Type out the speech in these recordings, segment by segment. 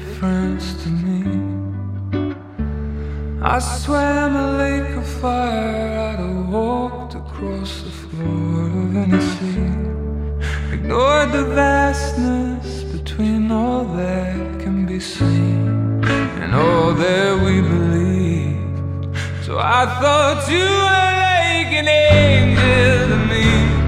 difference to me. I swam a lake of fire, I'd have walked across the floor of any sea. Ignored the vastness between all that can be seen and all that we believe. So I thought you were like an angel to me.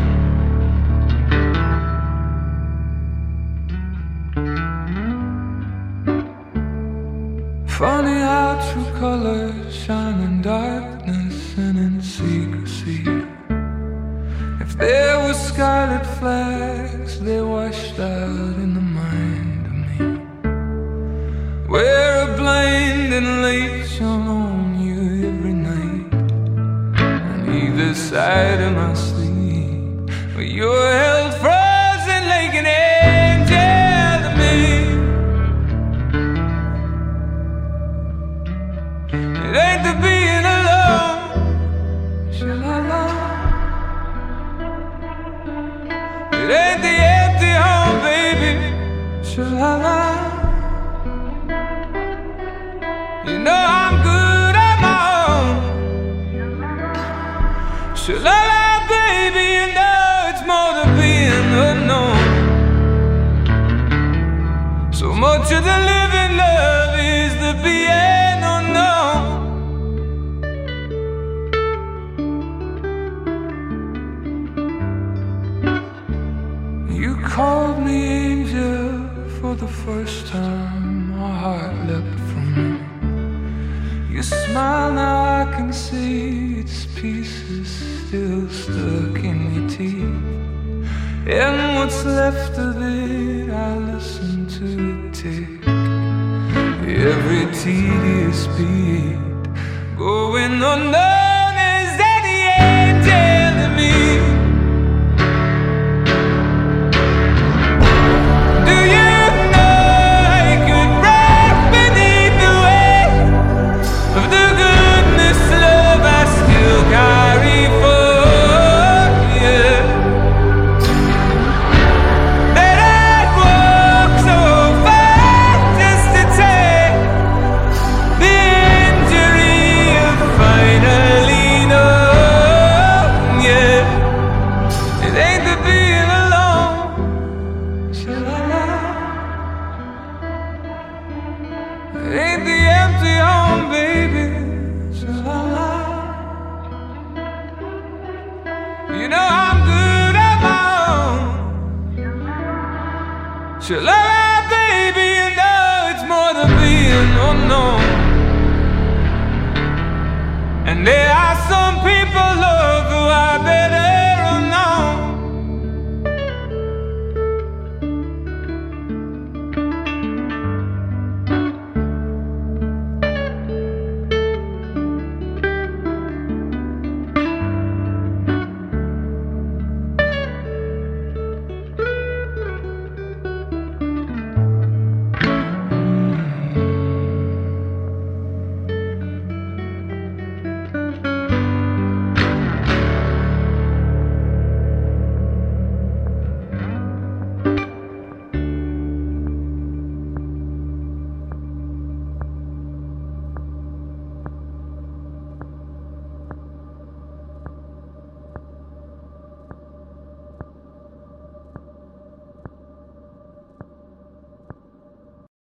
Funny how true colors shine in darkness and in secrecy. If there were scarlet flags, they washed out in the mind of me. Where a blinding light shone on you every night, on either side of my sleep, where you were held frozen like an angel to me. It ain't the being alone, sha-la-la. It ain't the empty home, baby, sha-la-la. You know I'm good on my own, sha-la-la, baby. You know it's more than being unknown. So much of the living love is the being unknown. You called me angel for the first time, my heart leapt from me. You smile, now I can see its pieces still stuck in your teeth. And what's left of it, I listen to it tick, every tedious beat going under.